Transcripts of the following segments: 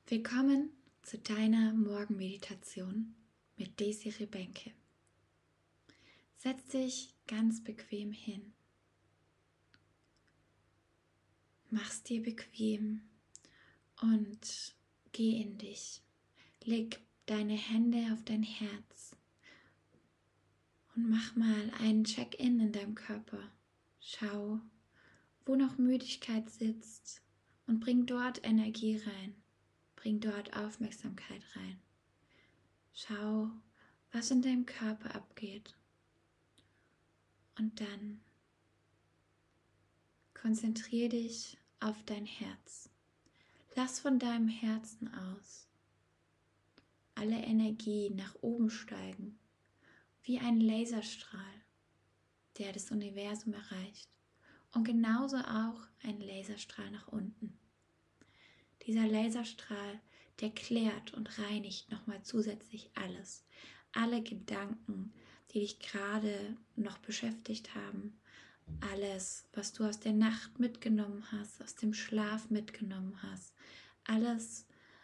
Willkommen zu deiner Morgenmeditation mit Desiree Benke. Setz dich ganz bequem hin. Mach's dir bequem und geh in dich. Leg deine Hände auf dein Herz und mach mal einen Check-in in deinem Körper. Schau, wo noch Müdigkeit sitzt und bring dort Energie rein. Bring dort Aufmerksamkeit rein. Schau, was in deinem Körper abgeht. Und dann konzentriere dich auf dein Herz. Lass von deinem Herzen aus alle Energie nach oben steigen, wie ein Laserstrahl, der das Universum erreicht. Und genauso auch ein Laserstrahl nach unten. Dieser Laserstrahl, der klärt und reinigt nochmal zusätzlich alles. Alle Gedanken, die dich gerade noch beschäftigt haben. Alles, was du aus der Nacht mitgenommen hast, aus dem Schlaf mitgenommen hast. Alles.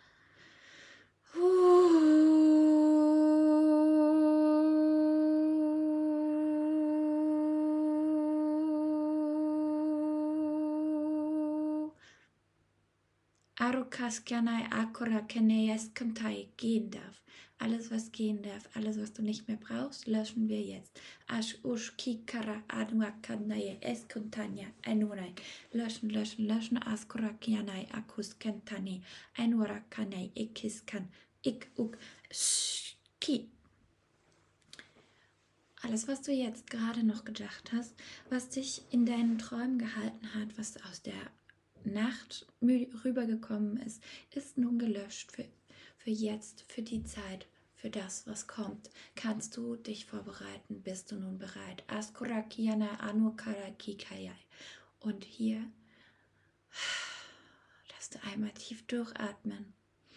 Arukaskanai Akura Keneyes Kantai gehen darf. Alles, was gehen darf, alles, was du nicht mehr brauchst, löschen wir jetzt. Ash Ush Kikara Anuakanaye Eskuntanya Enurai. Löschen, löschen, löschen. Askurakianai Akus Kentani Enurakanai Ikiskan Ik Uk Ki. Alles, was du jetzt gerade noch gedacht hast, was dich in deinen Träumen gehalten hat, was aus der Nacht rübergekommen ist, ist nun gelöscht für jetzt, für die Zeit, für das, was kommt. Kannst du dich vorbereiten? Bist du nun bereit? Askurakiana Anukarakikayai. Und hier lass du einmal tief durchatmen.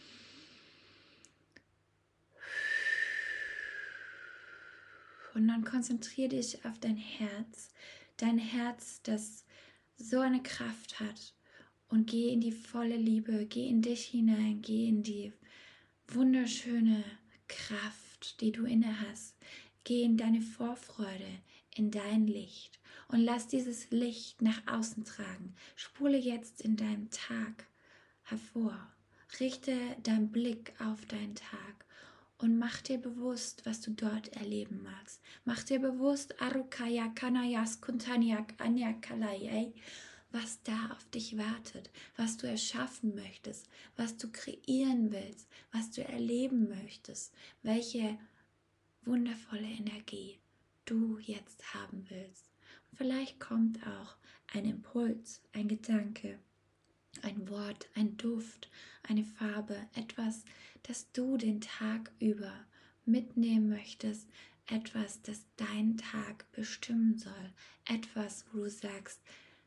Und dann konzentriere dich auf dein Herz, das so eine Kraft hat. Und geh in die volle Liebe, geh in dich hinein, geh in die wunderschöne Kraft, die du inne hast. Geh in deine Vorfreude, in dein Licht und lass dieses Licht nach außen tragen. Spule jetzt in deinem Tag hervor. Richte deinen Blick auf deinen Tag und mach dir bewusst, was du dort erleben magst. Mach dir bewusst, Arukaya Kanayas Kuntaniak Anyakalai, was da auf dich wartet, was du erschaffen möchtest, was du kreieren willst, was du erleben möchtest, welche wundervolle Energie du jetzt haben willst. Und vielleicht kommt auch ein Impuls, ein Gedanke, ein Wort, ein Duft, eine Farbe, etwas, das du den Tag über mitnehmen möchtest, etwas, das deinen Tag bestimmen soll, etwas, wo du sagst,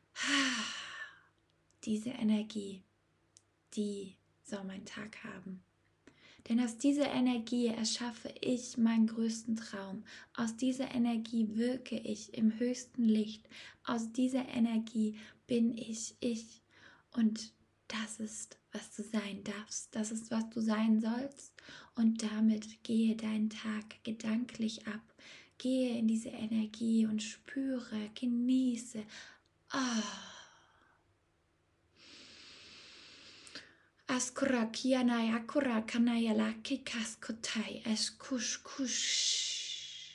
diese Energie, die soll mein Tag haben. Denn aus dieser Energie erschaffe ich meinen größten Traum. Aus dieser Energie wirke ich im höchsten Licht. Aus dieser Energie bin ich. Und das ist, was du sein darfst. Das ist, was du sein sollst. Und damit gehe deinen Tag gedanklich ab. Gehe in diese Energie und spüre, genieße. Askura kianai akura kanaya laki kaskotai eskush kush.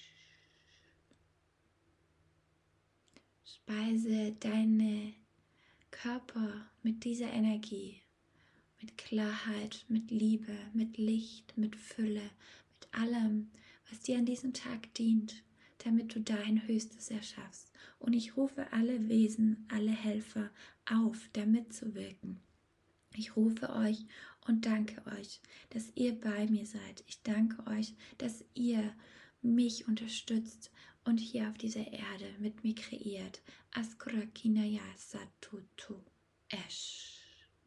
Speise deine Körper mit dieser Energie, mit Klarheit, mit Liebe, mit Licht, mit Fülle, mit allem, was dir an diesem Tag dient, damit du dein Höchstes erschaffst. Und ich rufe alle Wesen, alle Helfer auf, da mitzuwirken. Ich rufe euch und danke euch, dass ihr bei mir seid. Ich danke euch, dass ihr mich unterstützt und hier auf dieser Erde mit mir kreiert. Askurakinaya Satutu Esh.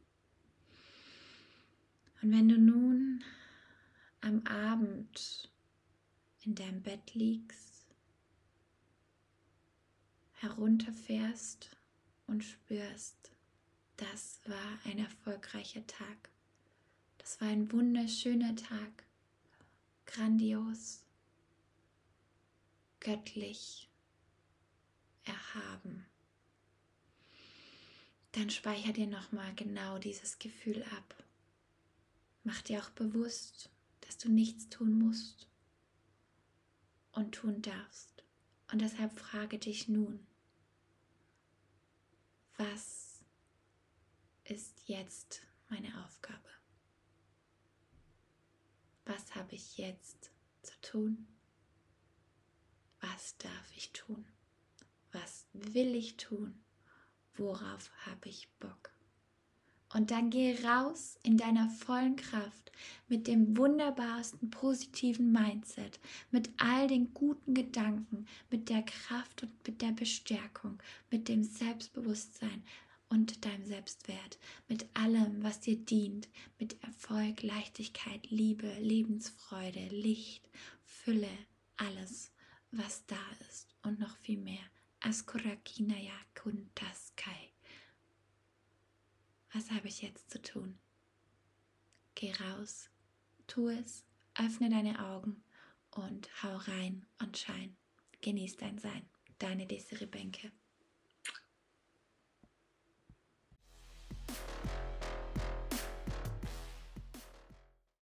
Und wenn du nun am Abend in deinem Bett liegst, herunterfährst und spürst, das war ein erfolgreicher Tag. Es war ein wunderschöner Tag, grandios, göttlich, erhaben. Dann speicher dir nochmal genau dieses Gefühl ab. Mach dir auch bewusst, dass du nichts tun musst und tun darfst. Und deshalb frage dich nun, was ist jetzt meine Aufgabe? Was habe ich jetzt zu tun? Was darf ich tun? Was will ich tun? Worauf habe ich Bock? Und dann geh raus in deiner vollen Kraft mit dem wunderbarsten positiven Mindset, mit all den guten Gedanken, mit der Kraft und mit der Bestärkung, mit dem Selbstbewusstsein und deinem Selbstwert, mit allem, was dir dient, mit Erfolg, Leichtigkeit, Liebe, Lebensfreude, Licht, Fülle, alles, was da ist und noch viel mehr. Askurakinaya Kuntaskai. Was habe ich jetzt zu tun? Geh raus, tu es, öffne deine Augen und hau rein und schein. Genieß dein Sein. Deine Desiree Benke.